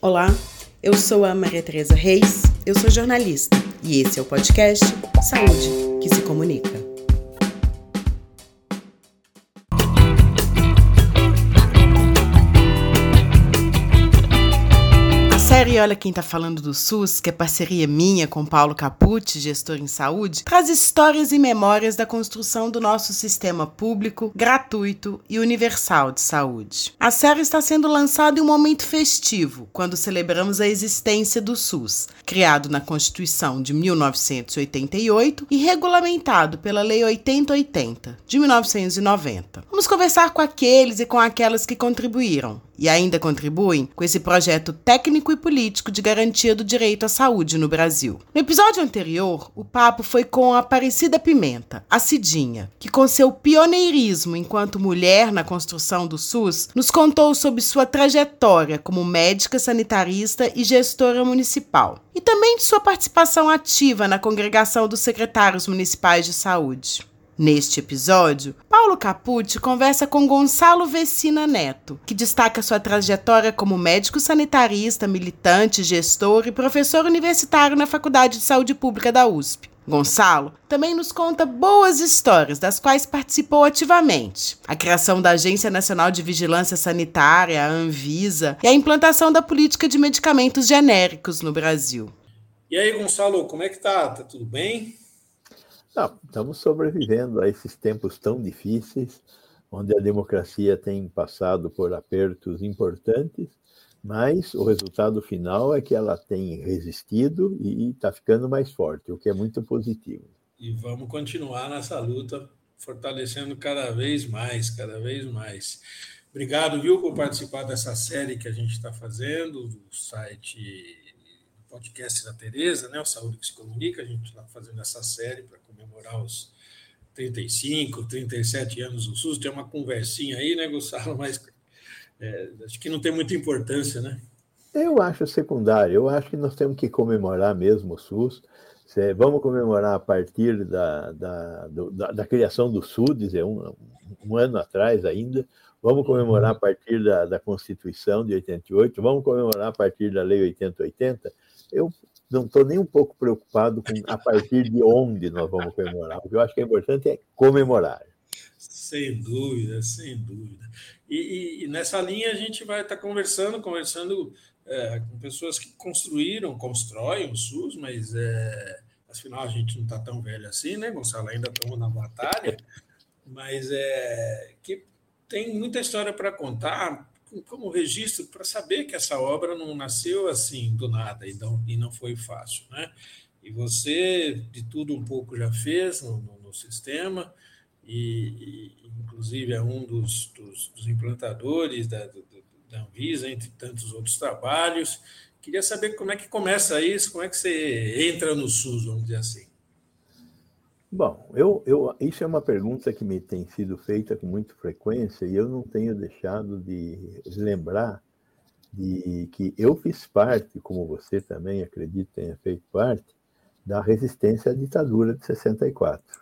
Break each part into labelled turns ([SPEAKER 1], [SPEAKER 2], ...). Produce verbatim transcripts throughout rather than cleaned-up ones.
[SPEAKER 1] Olá, eu sou a Maria Tereza Reis, eu sou jornalista e esse é o podcast Saúde que se Comunica. A série Olha Quem Tá Falando do SUS, que é parceria minha com Paulo Capucci, gestor em saúde, traz histórias e memórias da construção do nosso sistema público, gratuito e universal de saúde. A série está sendo lançada em um momento festivo, quando celebramos a existência do SUS, criado na Constituição de mil novecentos e oitenta e oito e regulamentado pela Lei oitenta oitenta, de mil novecentos e noventa. Vamos conversar com aqueles e com aquelas que contribuíram e ainda contribuem com esse projeto técnico e político de garantia do direito à saúde no Brasil. No episódio anterior, o papo foi com a Aparecida Pimenta, a Cidinha, que com seu pioneirismo enquanto mulher na construção do SUS, nos contou sobre sua trajetória como médica sanitarista e gestora municipal, e também de sua participação ativa na congregação dos secretários municipais de saúde. Neste episódio, Paulo Capucci conversa com Gonçalo Vecina Neto, que destaca sua trajetória como médico sanitarista, militante, gestor e professor universitário na Faculdade de Saúde Pública da U S P. Gonçalo também nos conta boas histórias das quais participou ativamente. A criação da Agência Nacional de Vigilância Sanitária, a Anvisa, e a implantação da política de medicamentos genéricos no Brasil.
[SPEAKER 2] E aí, Gonçalo, como é que tá? Tá tudo bem?
[SPEAKER 3] Não, estamos sobrevivendo a esses tempos tão difíceis, onde a democracia tem passado por apertos importantes, mas o resultado final é que ela tem resistido e está ficando mais forte, o que é muito positivo.
[SPEAKER 2] E vamos continuar nessa luta, fortalecendo cada vez mais, cada vez mais. Obrigado, viu, por participar dessa série que a gente está fazendo, do site... podcast da Tereza, né, o Saúde que se Comunica. A gente está fazendo essa série para comemorar os trinta e cinco, trinta e sete anos do SUS. Tem uma conversinha aí, né, Gonçalo, mas é, acho que não tem muita importância, né?
[SPEAKER 3] Eu acho secundário. Eu acho que nós temos que comemorar mesmo o SUS. Vamos comemorar a partir da, da, do, da, da criação do SUDES, é um, um ano atrás ainda. Vamos comemorar a partir da, da Constituição de oitenta e oito. Vamos comemorar a partir da Lei oitenta oitenta. Eu não estou nem um pouco preocupado com a partir de onde nós vamos comemorar. O que eu acho que é importante é comemorar.
[SPEAKER 2] Sem dúvida, sem dúvida. E, e, e nessa linha a gente vai estar conversando, conversando é, com pessoas que construíram, constroem o SUS, mas é, afinal a gente não está tão velho assim, né, Gonçalo? Ainda estamos na batalha, mas é, que tem muita história para contar, como registro, para saber que essa obra não nasceu assim do nada e não, e não foi fácil, né? E você, de tudo um pouco, já fez no, no, no sistema, e, e inclusive é um dos, dos, dos implantadores da, do, da Anvisa, entre tantos outros trabalhos. Queria saber como é que começa isso, como é que você entra no SUS, vamos dizer assim.
[SPEAKER 3] Bom, eu, eu, isso é uma pergunta que me tem sido feita com muita frequência e eu não tenho deixado de lembrar de que eu fiz parte, como você também acredito tenha feito parte, da resistência à ditadura de sessenta e quatro.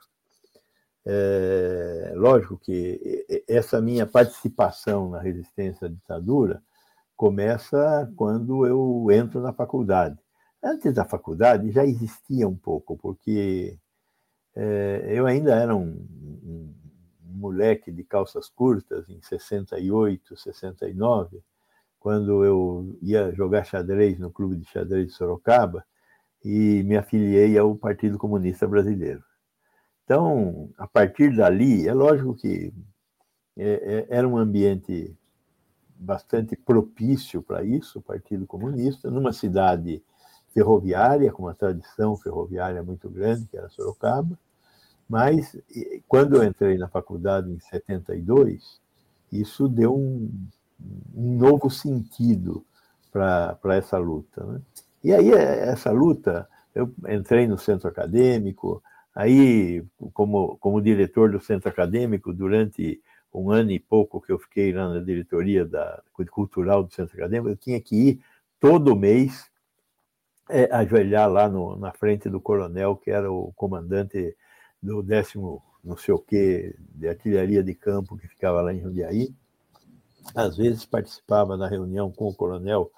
[SPEAKER 3] É, lógico que essa minha participação na resistência à ditadura começa quando eu entro na faculdade. Antes da faculdade já existia um pouco, porque eu ainda era um, um, um moleque de calças curtas, em sessenta e oito, sessenta e nove, quando eu ia jogar xadrez no Clube de Xadrez de Sorocaba e me afiliei ao Partido Comunista Brasileiro. Então, a partir dali, é lógico que era um ambiente bastante propício para isso, o Partido Comunista, numa cidade ferroviária, com uma tradição ferroviária muito grande, que era Sorocaba, mas quando eu entrei na faculdade em setenta e dois, isso deu um, um novo sentido para essa luta, né? E aí, essa luta, eu entrei no centro acadêmico, aí, como, como diretor do centro acadêmico, durante um ano e pouco que eu fiquei lá na diretoria da, cultural do centro acadêmico, eu tinha que ir todo mês É, ajoelhar lá no, na frente do coronel, que era o comandante do décimo não sei o quê, de artilharia de campo, que ficava lá em Jundiaí. Às vezes participava da reunião com o coronel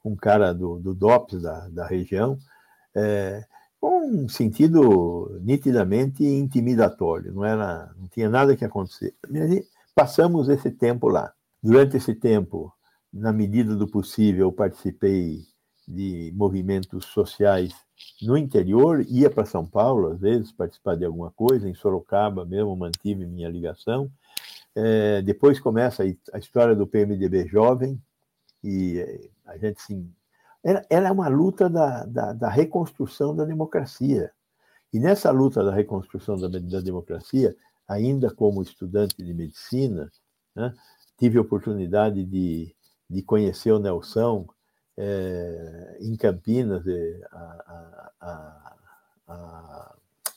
[SPEAKER 3] um cara do, do DOPS da, da região, é, com um sentido nitidamente intimidatório, não, era, não tinha nada que acontecer. Passamos esse tempo lá. Durante esse tempo, na medida do possível, eu participei de movimentos sociais no interior, ia para São Paulo, às vezes, participar de alguma coisa, em Sorocaba mesmo, mantive minha ligação. É, depois começa a história do P M D B jovem, e a gente, sim, era, era uma luta da, da, da reconstrução da democracia. E nessa luta da reconstrução da, da democracia, ainda como estudante de medicina, né, tive a oportunidade de, de conhecer o Nelson é, em Campinas. A, a, a,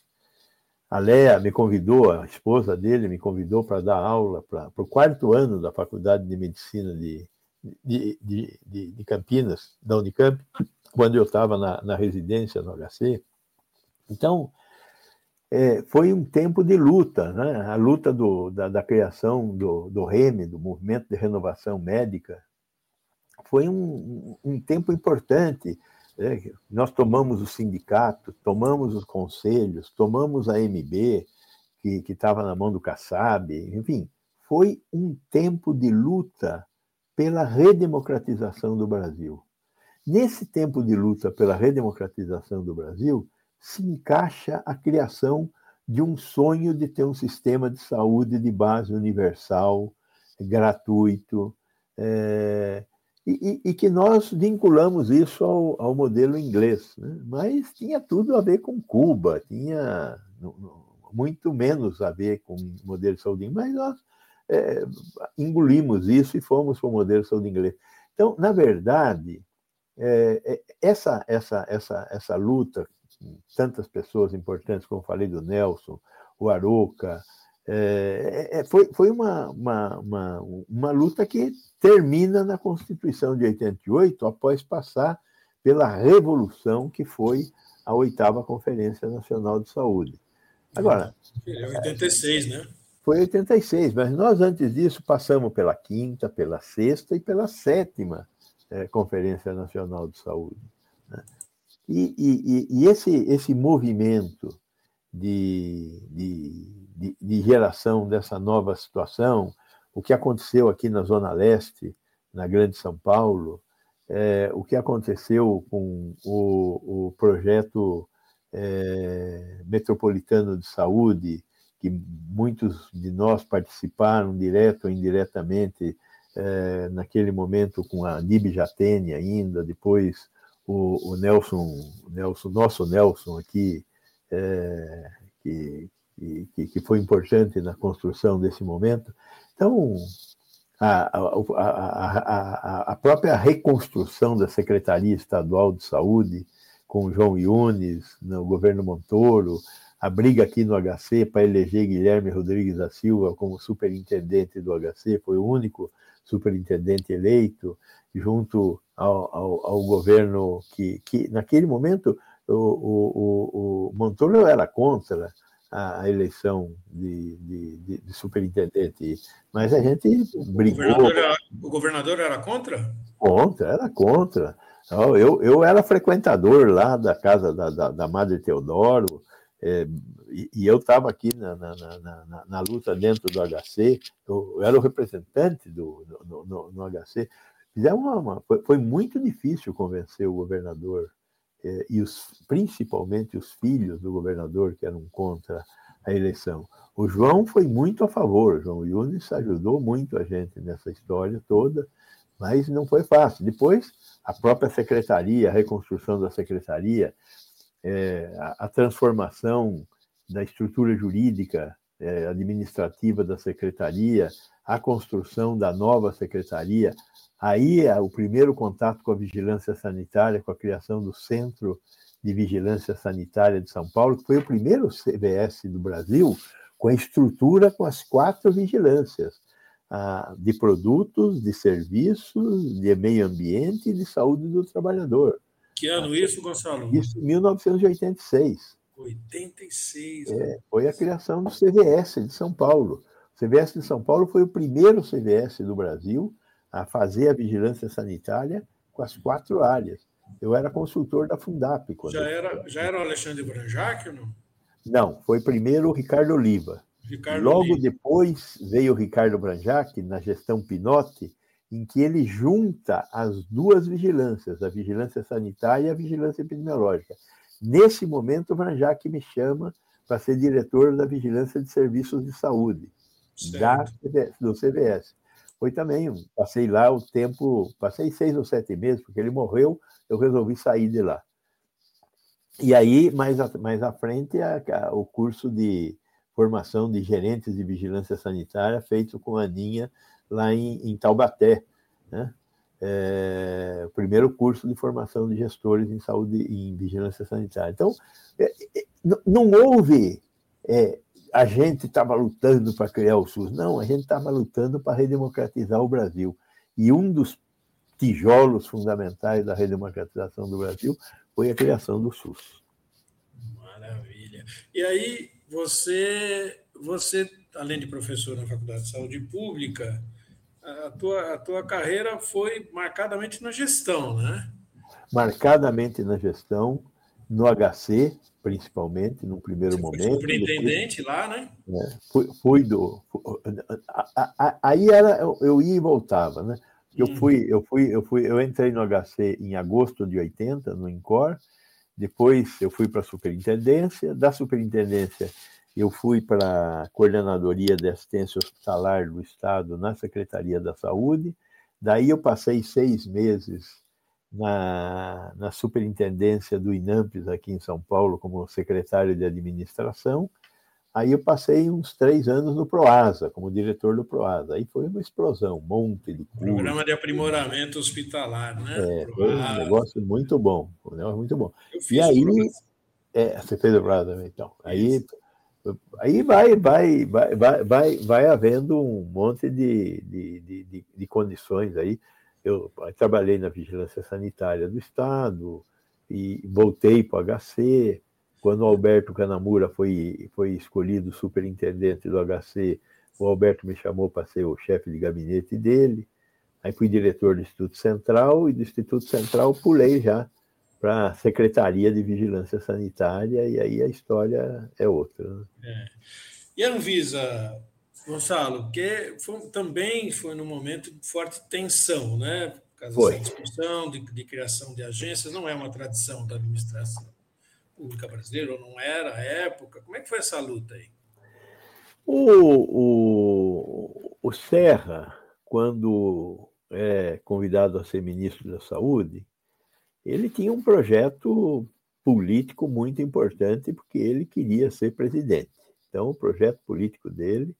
[SPEAKER 3] a Léa me convidou, a esposa dele me convidou para dar aula para o quarto ano da Faculdade de Medicina de, de, de, de, de Campinas, da Unicamp, quando eu estava na, na residência no H C. Então, é, foi um tempo de luta, né? A luta do, da, da criação do, do REME, do Movimento de Renovação Médica, foi um, um tempo importante. Né? Nós tomamos o sindicato, tomamos os conselhos, tomamos a M B, que estava na mão do Kassab, enfim, foi um tempo de luta pela redemocratização do Brasil. Nesse tempo de luta pela redemocratização do Brasil, se encaixa a criação de um sonho de ter um sistema de saúde de base universal, gratuito, é, e, e que nós vinculamos isso ao, ao modelo inglês, né? Mas tinha tudo a ver com Cuba, tinha muito menos a ver com o modelo de saúde inglês, mas nós é, engolimos isso e fomos para o modelo de saúde inglês. Então, na verdade, é, essa, essa, essa, essa luta, tantas pessoas importantes, como falei do Nelson, o Aroca, é, é, foi, foi uma, uma, uma, uma luta que termina na Constituição de oitenta e oito, após passar pela revolução que foi a oitava Conferência Nacional de Saúde. Agora...
[SPEAKER 2] É oitenta e seis, né?
[SPEAKER 3] Foi oitenta e seis, mas nós, antes disso, passamos pela quinta, pela sexta e pela sétima é, Conferência Nacional de Saúde, né? E, e, e esse, esse movimento de, de, de, de geração dessa nova situação, o que aconteceu aqui na Zona Leste, na Grande São Paulo, é, o que aconteceu com o, o projeto é, metropolitano de saúde, que muitos de nós participaram, direto ou indiretamente, é, naquele momento com a Nib Jatene ainda, depois o, o Nelson, Nelson, nosso Nelson aqui, é, que, que, que foi importante na construção desse momento. Então, a, a, a, a própria reconstrução da Secretaria Estadual de Saúde, com o João Yunes, no governo Montoro, a briga aqui no H C para eleger Guilherme Rodrigues da Silva como superintendente do H C, foi o único superintendente eleito, junto ao, ao, ao governo que, que, naquele momento, o, o, o Montoro era contra a, a eleição de, de, de, de superintendente, mas a gente brigou.
[SPEAKER 2] O governador era, o governador era contra?
[SPEAKER 3] Contra, era contra. Eu, eu era frequentador lá da casa da, da, da Madre Teodoro, é, e, e eu estava aqui na, na, na, na, na luta dentro do H C, eu, eu era o representante do, no, no, no H C. Fizemos uma, uma, foi, foi muito difícil convencer o governador, é, e os, principalmente os filhos do governador, que eram contra a eleição. O João foi muito a favor, o João Yunes ajudou muito a gente nessa história toda, mas não foi fácil. Depois, a própria secretaria, a reconstrução da secretaria, é, a, a transformação da estrutura jurídica, é, administrativa da secretaria, a construção da nova secretaria, aí é o primeiro contato com a vigilância sanitária, com a criação do Centro de Vigilância Sanitária de São Paulo, que foi o primeiro C V S do Brasil com a estrutura com as quatro vigilâncias, a, de produtos, de serviços, de meio ambiente e de saúde do trabalhor.
[SPEAKER 2] Que ano isso, Gonçalo?
[SPEAKER 3] Isso em mil novecentos e oitenta e seis.
[SPEAKER 2] oitenta e seis.
[SPEAKER 3] É, foi a criação do C V S de São Paulo. O C V S de São Paulo foi o primeiro C V S do Brasil a fazer a vigilância sanitária com com as quatro áreas. Eu era consultor da Fundap.
[SPEAKER 2] Já era, já era o Alexandre Branjac ou não?
[SPEAKER 3] Não, foi primeiro o Ricardo Oliva.
[SPEAKER 2] Ricardo
[SPEAKER 3] Logo
[SPEAKER 2] Oliva.
[SPEAKER 3] depois veio o Ricardo Branjac, na gestão Pinotti, em que ele junta as duas vigilâncias, a vigilância sanitária e a vigilância epidemiológica. Nesse momento, o Branjac me chama para ser diretor da Vigilância de Serviços de Saúde, da, do C V S. Foi também, passei lá o tempo, passei seis ou sete meses, porque ele morreu, eu resolvi sair de lá. E aí, mais, a, mais à frente, a, a, o curso de formação de gerentes de vigilância sanitária, feito com a Aninha lá em, em Taubaté, né? É, o primeiro curso de formação de gestores em saúde e em vigilância sanitária. Então, é, é, não houve é, a gente estava lutando para criar o SUS. Não, a gente estava lutando para redemocratizar o Brasil. E um dos tijolos fundamentais da redemocratização do Brasil foi a criação do SUS.
[SPEAKER 2] Maravilha. E aí, você, você além de professor na Faculdade de Saúde Pública, a tua, a tua carreira foi marcadamente na gestão, né?
[SPEAKER 3] Marcadamente na gestão, no H C, principalmente, no primeiro
[SPEAKER 2] Você
[SPEAKER 3] momento.
[SPEAKER 2] Foi superintendente depois, lá, né?
[SPEAKER 3] né fui, fui do... Aí era, eu, eu ia e voltava, né? Eu hum. fui, eu fui, eu fui, eu entrei no H C em agosto de oitenta, no INCOR, depois eu fui para a superintendência, da superintendência eu fui para a Coordenadoria de Assistência Hospitalar do Estado na Secretaria da Saúde, daí eu passei seis meses na, na Superintendência do INAMPES aqui em São Paulo como secretário de Administração, aí eu passei uns três anos no PROASA, como diretor do PROASA, aí foi uma explosão, um monte de curso.
[SPEAKER 2] Programa de Aprimoramento Hospitalar, né?
[SPEAKER 3] É, foi um negócio muito bom, um negócio muito bom.
[SPEAKER 2] Eu fiz
[SPEAKER 3] e aí,
[SPEAKER 2] o
[SPEAKER 3] é, você fez o PROASA também, então, aí... Isso. Aí vai, vai, vai, vai, vai, vai havendo um monte de, de, de, de condições aí. Eu trabalhei na Vigilância Sanitária do Estado e voltei para o H C. Quando o Alberto Canamura foi, foi escolhido superintendente do H C, o Alberto me chamou para ser o chefe de gabinete dele. Aí fui diretor do Instituto Central e do Instituto Central pulei já para a Secretaria de Vigilância Sanitária, e aí a história é outra. Né?
[SPEAKER 2] É. E a Anvisa, Gonçalo, que foi, também foi num momento de forte tensão, né? Por causa
[SPEAKER 3] foi.
[SPEAKER 2] dessa discussão de, de criação de agências, não é uma tradição da administração pública brasileira, ou não era à época. Como é que foi essa luta aí?
[SPEAKER 3] O, o, o Serra, quando é convidado a ser ministro da Saúde, ele tinha um projeto político muito importante, porque ele queria ser presidente. Então, o projeto político dele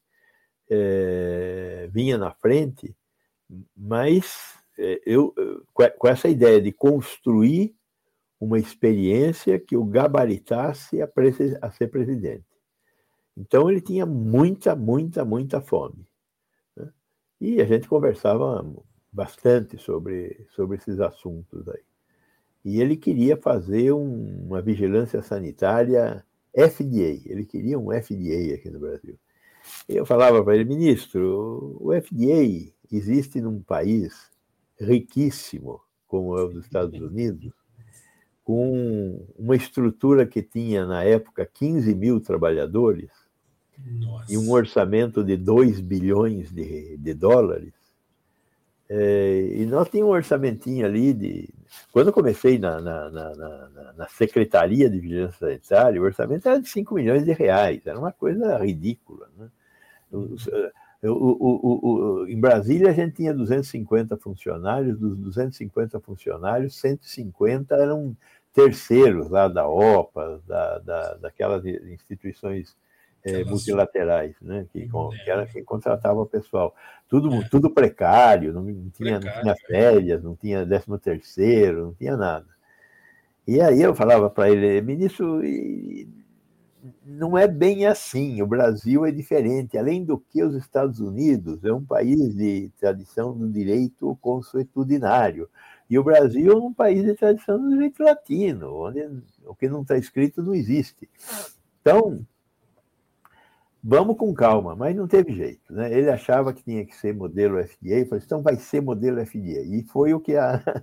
[SPEAKER 3] é, vinha na frente, mas é, eu, com essa ideia de construir uma experiência que o gabaritasse a, a ser presidente. Então, ele tinha muita, muita, muita fome. Né? E a gente conversava bastante sobre, sobre esses assuntos aí. E ele queria fazer um, uma vigilância sanitária F D A. Ele queria um F D A aqui no Brasil. E eu falava para ele, ministro, o F D A existe num país riquíssimo, como é os Estados Unidos, com uma estrutura que tinha, na época, quinze mil trabalhadores. Nossa. E um orçamento de dois bilhões de, de dólares. É, e nós tínhamos um orçamentinho ali de... Quando eu comecei na, na, na, na, na Secretaria de Vigilância Sanitária, o orçamento era de cinco milhões de reais, era uma coisa ridícula. Né? O, o, o, o, em Brasília a gente tinha duzentos e cinquenta funcionários, dos duzentos e cinquenta funcionários, cento e cinquenta eram terceiros lá da O P A, da, da, daquelas instituições É, multilaterais, né, que, com, que era quem contratava o pessoal. Tudo, é. tudo precário, não, não, tinha, precário, não tinha férias, não tinha décimo terceiro, não tinha nada. E aí eu falava para ele, ministro, não é bem assim, o Brasil é diferente. Além do que, os Estados Unidos é um país de tradição do direito consuetudinário, e o Brasil é um país de tradição do direito latino, onde o que não está escrito não existe. Então, vamos com calma, mas não teve jeito. Né? Ele achava que tinha que ser modelo F D A, falou, então vai ser modelo F D A. E foi o que a,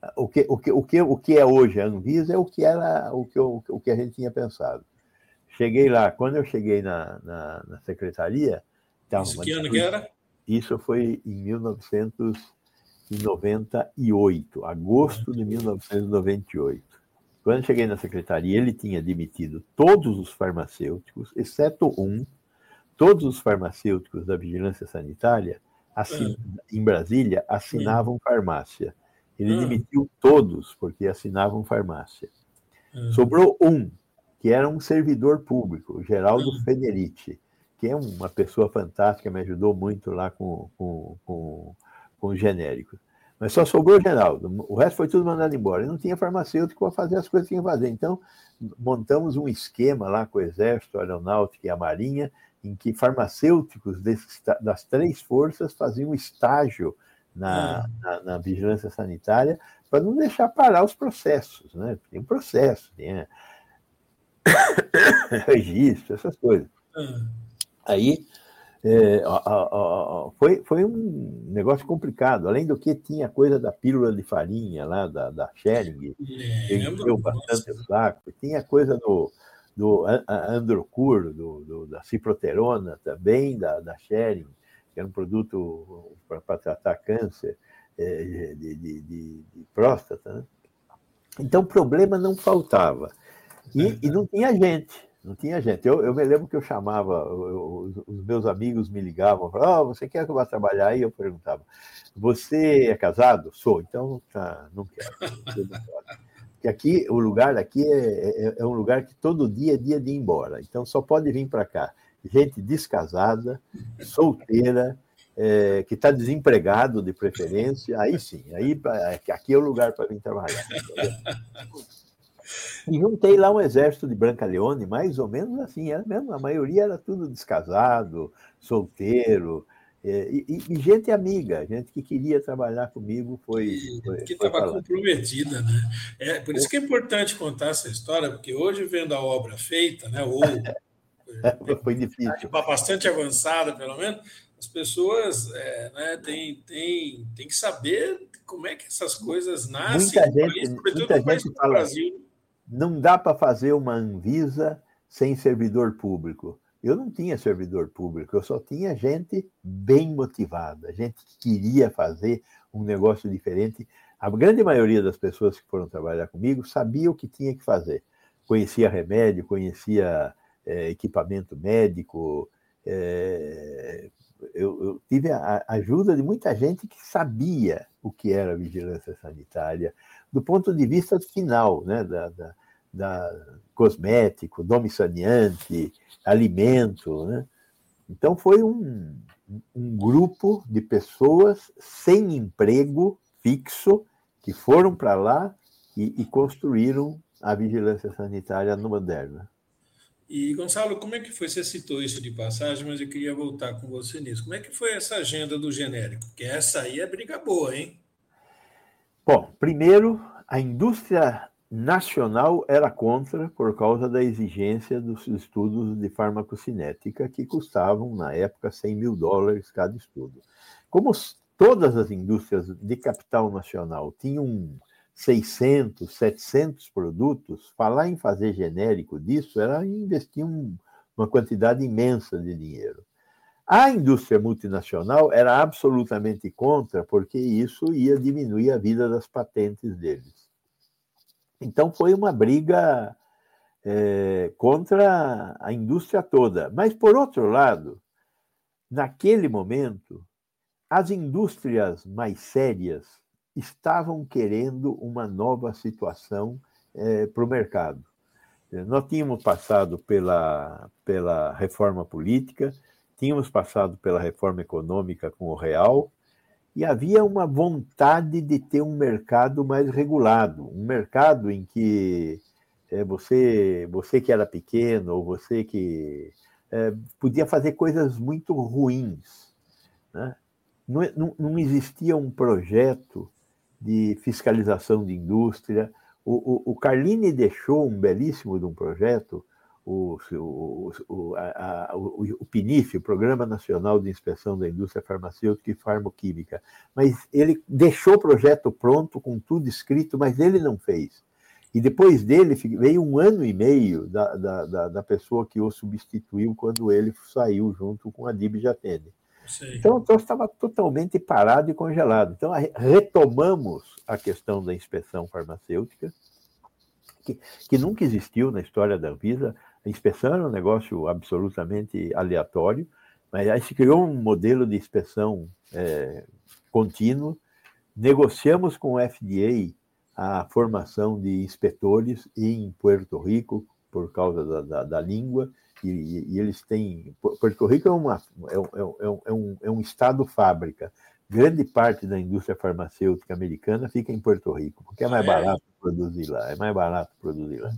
[SPEAKER 3] o que, o que, o que, o que é hoje a Anvisa é o que era o que, eu, o que a gente tinha pensado. Cheguei lá, quando eu cheguei na, na, na secretaria...
[SPEAKER 2] Isso que ano que era?
[SPEAKER 3] Isso foi em mil novecentos e noventa e oito, agosto de mil novecentos e noventa e oito. Quando eu cheguei na secretaria, ele tinha demitido todos os farmacêuticos, exceto um, todos os farmacêuticos da vigilância sanitária assin... em Brasília assinavam farmácia. Ele demitiu todos porque assinavam farmácia. Sobrou um, que era um servidor público, o Geraldo Federici, que é uma pessoa fantástica, me ajudou muito lá com, com, com, com os genéricos. Mas só sobrou o Geraldo, o resto foi tudo mandado embora. E não tinha farmacêutico para fazer as coisas que tinha que fazer. Então, montamos um esquema lá com o Exército, a Aeronáutica e a Marinha, em que farmacêuticos desses, das três forças faziam estágio na, na, na vigilância sanitária para não deixar parar os processos, né? Tem um processo, tinha registro, essas coisas. Aí é, ó, ó, ó, foi, foi um negócio complicado. Além do que, tinha coisa da pílula de farinha lá, da, da Schering, que encheu bastante o saco. Tinha coisa do, do Androcur, do, do, da ciproterona também, da, da Schering, que era um produto para tratar câncer é, de, de, de, de próstata. Né? Então, problema não faltava. E, e não tinha gente. Não tinha gente. Eu, eu me lembro que eu chamava, eu, os meus amigos me ligavam, falavam, oh, você quer que eu vá trabalhar aí? Eu perguntava, você é casado? Sou, então tá, não quero. Porque aqui, o lugar aqui é, é, é um lugar que todo dia é dia de ir embora. Então só pode vir para cá gente descasada, solteira, é, que está desempregado de preferência, aí sim, aí, aqui é o lugar para vir trabalhar. Entendeu? E juntei lá um exército de Brancaleone, mais ou menos assim, era mesmo, a maioria era tudo descasado, solteiro, e, e, e gente amiga, gente que queria trabalhar comigo, foi... foi
[SPEAKER 2] que estava comprometida, né? É, por isso que é importante contar essa história, porque hoje, vendo a obra feita, né, ou
[SPEAKER 3] foi difícil.
[SPEAKER 2] Bastante avançada, pelo menos, as pessoas é, né, têm, têm, têm que saber como é que essas coisas nascem,
[SPEAKER 3] muita gente,
[SPEAKER 2] país, sobretudo
[SPEAKER 3] muita
[SPEAKER 2] no país
[SPEAKER 3] gente
[SPEAKER 2] como
[SPEAKER 3] fala,
[SPEAKER 2] o Brasil.
[SPEAKER 3] Não dá para fazer uma Anvisa sem servidor público. Eu não tinha servidor público, eu só tinha gente bem motivada, gente que queria fazer um negócio diferente. A grande maioria das pessoas que foram trabalhar comigo sabia o que tinha que fazer. Conhecia remédio, conhecia é, equipamento médico. É, eu, eu tive a ajuda de muita gente que sabia o que era vigilância sanitária, do ponto de vista final, né, da, da, da cosmético, dome saneante, alimento, né? Então foi um, um grupo de pessoas sem emprego fixo que foram para lá e, e construíram a vigilância sanitária no Moderna.
[SPEAKER 2] E, Gonçalo, como é que foi? Você citou isso de passagem, mas eu queria voltar com você nisso. Como é que foi essa agenda do genérico? Porque essa aí é briga boa, hein?
[SPEAKER 3] Bom, primeiro, a indústria nacional era contra por causa da exigência dos estudos de farmacocinética, que custavam, na época, cem mil dólares cada estudo. Como todas as indústrias de capital nacional tinham seiscentos, setecentos produtos, falar em fazer genérico disso era investir um, uma quantidade imensa de dinheiro. A indústria multinacional era absolutamente contra, porque isso ia diminuir a vida das patentes deles. Então, foi uma briga é, contra a indústria toda. Mas, por outro lado, naquele momento, as indústrias mais sérias estavam querendo uma nova situação é, para o mercado. Nós tínhamos passado pela, pela reforma política, tínhamos passado pela reforma econômica com o real, e havia uma vontade de ter um mercado mais regulado, um mercado em que é, você, você que era pequeno, ou você que é, podia fazer coisas muito ruins, né? Não, não, não existia um projeto de fiscalização de indústria. O, o, o Carlini deixou um belíssimo de um projeto, o, o, o, a, a, o, o P N I F, o Programa Nacional de Inspeção da Indústria Farmacêutica e Farmoquímica, mas ele deixou o projeto pronto, com tudo escrito, mas ele não fez. E depois dele veio um ano e meio da, da, da, da pessoa que o substituiu quando ele saiu junto com a Adib Jatene. Então, então estava totalmente parado e congelado. Então, retomamos a questão da inspeção farmacêutica, que, que nunca existiu na história da Anvisa. A inspeção era um negócio absolutamente aleatório, mas aí se criou um modelo de inspeção é, contínuo. Negociamos com o F D A a formação de inspetores em Puerto Rico, por causa da, da, da língua, e, e eles têm... Puerto Rico é, uma, é, é, é, um, é um estado-fábrica. Grande parte da indústria farmacêutica americana fica em Puerto Rico, porque é mais barato produzir lá, é mais barato produzir lá.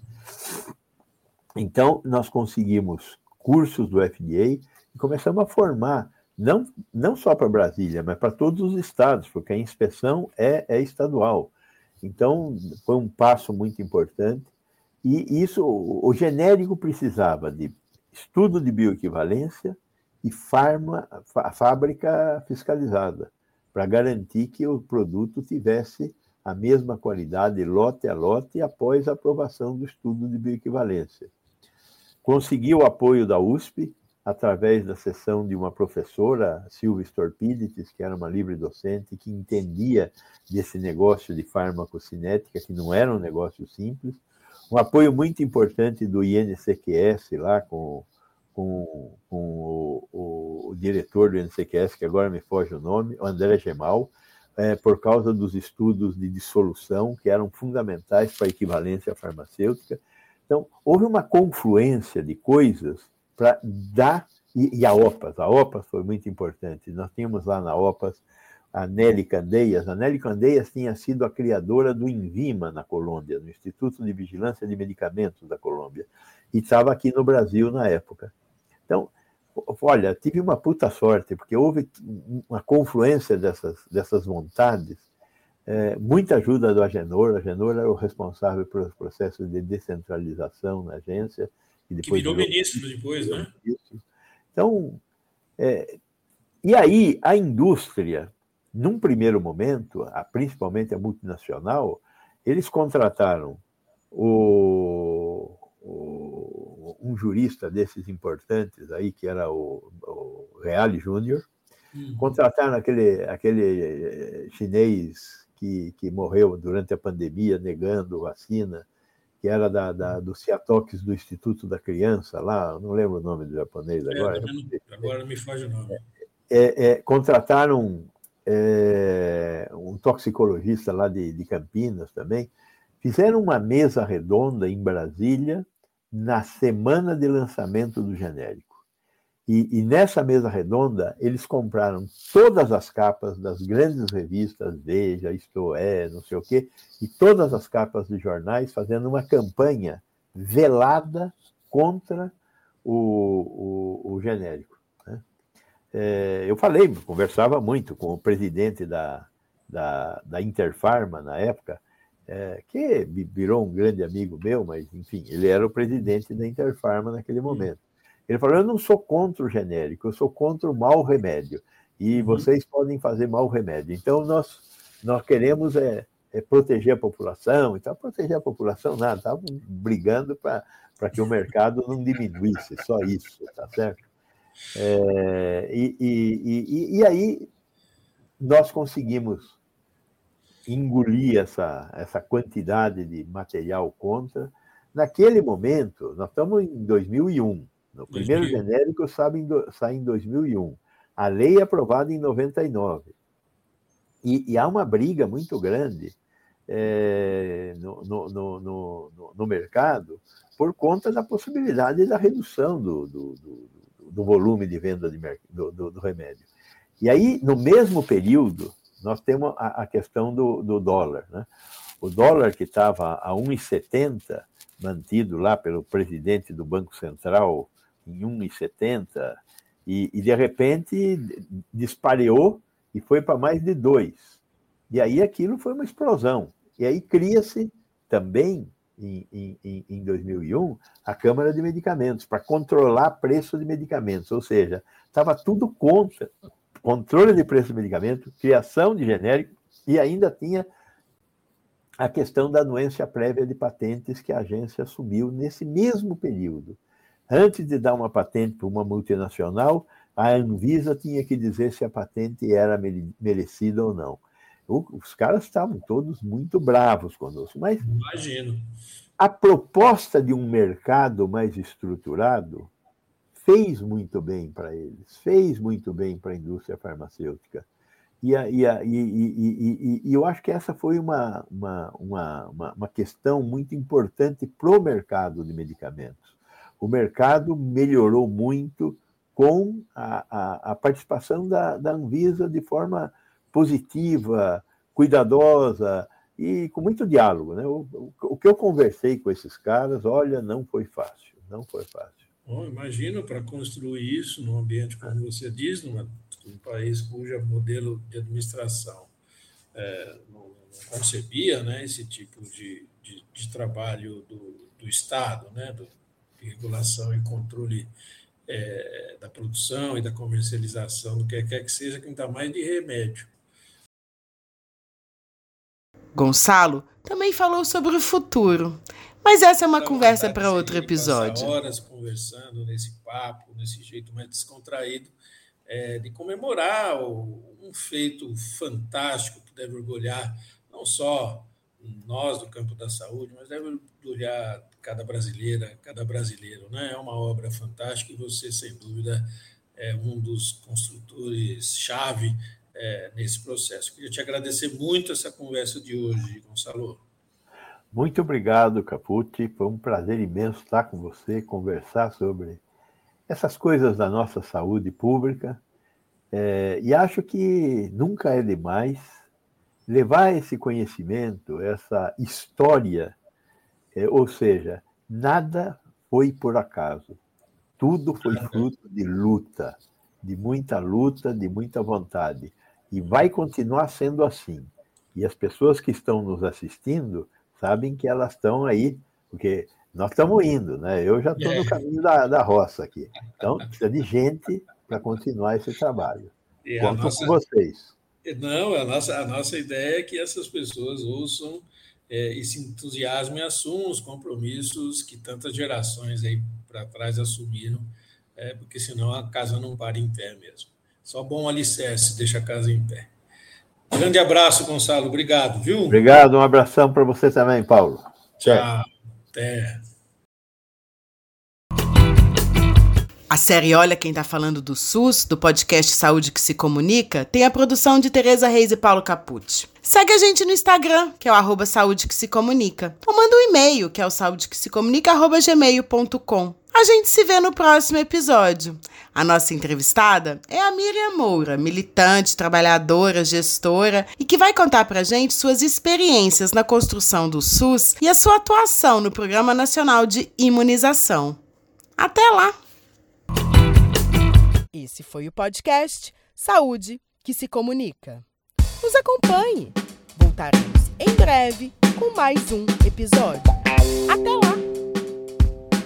[SPEAKER 3] Então, nós conseguimos cursos do F D A e começamos a formar, não, não só para Brasília, mas para todos os estados, porque a inspeção é, é estadual. Então, foi um passo muito importante. E isso, o genérico precisava de estudo de bioequivalência e farma, fábrica fiscalizada, para garantir que o produto tivesse a mesma qualidade, lote a lote, após a aprovação do estudo de bioequivalência. Consegui o apoio da U S P, através da sessão de uma professora, Silvia Storpilitis, que era uma livre docente, que entendia desse negócio de farmacocinética, que não era um negócio simples. Um apoio muito importante do I N C Q S, lá com, com, com o, o, o diretor do I N C Q S, que agora me foge o nome, o André Gemal, é, por causa dos estudos de dissolução, que eram fundamentais para a equivalência farmacêutica. Então, houve uma confluência de coisas para dar... E, e a OPAS, a OPAS foi muito importante. Nós tínhamos lá na OPAS a Nelly Candeias. A Nelly Candeias tinha sido a criadora do INVIMA na Colômbia, no Instituto de Vigilância de Medicamentos da Colômbia, e estava aqui no Brasil na época. Então, olha, tive uma puta sorte, porque houve uma confluência dessas, dessas vontades. É, muita ajuda do Agenor. O Agenor era o responsável pelos processos de descentralização na agência. E depois
[SPEAKER 2] que virou ministro depois, né?
[SPEAKER 3] Então, é, e aí a indústria, num primeiro momento, a, principalmente a multinacional, eles contrataram o, o, um jurista desses importantes aí, que era o, o Reale Júnior, hum. contrataram aquele, aquele chinês que, que morreu durante a pandemia negando vacina, que era da, da, do Ciatox do Instituto da Criança, lá, não lembro o nome do japonês agora.
[SPEAKER 2] É, agora me foge o nome.
[SPEAKER 3] É, é, contrataram é, um toxicologista lá de, de Campinas também, fizeram uma mesa redonda em Brasília na semana de lançamento do genérico. E, e nessa mesa redonda, eles compraram todas as capas das grandes revistas, Veja, Isto É, não sei o quê, e todas as capas de jornais, fazendo uma campanha velada contra o, o, o genérico. Né? É, eu falei, conversava muito com o presidente da, da, da Interfarma, na época, é, que virou um grande amigo meu, mas, enfim, ele era o presidente da Interfarma naquele momento. Ele falou, eu não sou contra o genérico, eu sou contra o mau remédio. E uhum. vocês podem fazer mau remédio. Então, nós, nós queremos é, é proteger a população. Então, proteger a população, nada. Estavam brigando para que o mercado não diminuísse, só isso, tá certo? É, e, e, e, e aí, nós conseguimos engolir essa, essa quantidade de material contra. Naquele momento, nós estamos em dois mil e um. O primeiro genérico sai em dois mil e um. A lei é aprovada em noventa e nove. E, e há uma briga muito grande é, no, no, no, no, no mercado por conta da possibilidade da redução do, do, do, do volume de venda de, do, do, do remédio. E aí, no mesmo período, nós temos a, a questão do, do dólar. Né? O dólar que estava a um real e setenta, mantido lá pelo presidente do Banco Central, em um real e setenta, e, e de repente dispareou e foi para mais de dois. E aí aquilo foi uma explosão. E aí cria-se também em, em, em dois mil e um, a Câmara de Medicamentos, para controlar preço de medicamentos, ou seja, estava tudo contra controle de preço de medicamento, criação de genérico, e ainda tinha a questão da anuência prévia de patentes que a agência assumiu nesse mesmo período. Antes de dar uma patente para uma multinacional, a Anvisa tinha que dizer se a patente era merecida ou não. Os caras estavam todos muito bravos conosco, mas
[SPEAKER 2] imagino.
[SPEAKER 3] A proposta de um mercado mais estruturado fez muito bem para eles, fez muito bem para a indústria farmacêutica. E, a, e, a, e, e, e, e eu acho que essa foi uma, uma, uma, uma questão muito importante para o mercado de medicamentos. O mercado melhorou muito com a, a, a participação da, da Anvisa de forma positiva, cuidadosa e com muito diálogo, né? O, o, o que eu conversei com esses caras, olha, não foi fácil, não foi fácil.
[SPEAKER 2] Bom, imagino, para construir isso num ambiente, como você diz, numa, num país cujo modelo de administração é, não, não concebia, né, esse tipo de, de, de trabalho do, do Estado, né, do, de regulação e controle é, da produção e da comercialização do que quer que seja, que ainda mais de remédio.
[SPEAKER 1] Gonçalo também falou sobre o futuro, mas essa é uma então, conversa para outro episódio.
[SPEAKER 2] Passar horas conversando nesse papo, nesse jeito mais descontraído, é, de comemorar o, um feito fantástico que deve orgulhar não só nós do campo da saúde, mas deve orgulhar cada brasileira, cada brasileiro, né? É uma obra fantástica e você, sem dúvida, é um dos construtores-chave É, nesse processo. Queria te agradecer muito essa conversa de hoje, Gonçalo.
[SPEAKER 3] Muito obrigado, Capucci. Foi um prazer imenso estar com você, conversar sobre essas coisas da nossa saúde pública. É, e acho que nunca é demais levar esse conhecimento, essa história, é, ou seja, nada foi por acaso. Tudo foi fruto de luta, de muita luta, de muita vontade. E vai continuar sendo assim. E as pessoas que estão nos assistindo sabem que elas estão aí, porque nós estamos indo, né? Eu já estou no caminho da, da roça aqui. Então, precisa de gente para continuar esse trabalho.
[SPEAKER 2] E
[SPEAKER 3] Conto
[SPEAKER 2] nossa...
[SPEAKER 3] com vocês.
[SPEAKER 2] Não, a nossa, a nossa ideia é que essas pessoas ouçam é, e se entusiasmem e assumam os compromissos que tantas gerações aí para trás assumiram, é, porque senão a casa não para em pé mesmo. Só bom alicerce deixa a casa em pé. Grande abraço, Gonçalo. Obrigado, viu?
[SPEAKER 3] Obrigado. Um abração para você também, Paulo.
[SPEAKER 2] Tchau. Até.
[SPEAKER 1] A série Olha Quem Tá Falando do SUS, do podcast Saúde que Se Comunica, tem a produção de Tereza Reis e Paulo Capucci. Segue a gente no Instagram, que é o arroba Saúde que Se Comunica. Ou manda um e-mail, que é o saudequesecomunica arroba gmail ponto com. A gente se vê no próximo episódio. A nossa entrevistada é a Miriam Moura, militante, trabalhadora, gestora e que vai contar pra gente suas experiências na construção do SUS e a sua atuação no Programa Nacional de Imunização. Até lá! Esse foi o podcast Saúde que Se Comunica. Nos acompanhe! Voltaremos em breve com mais um episódio. Até lá!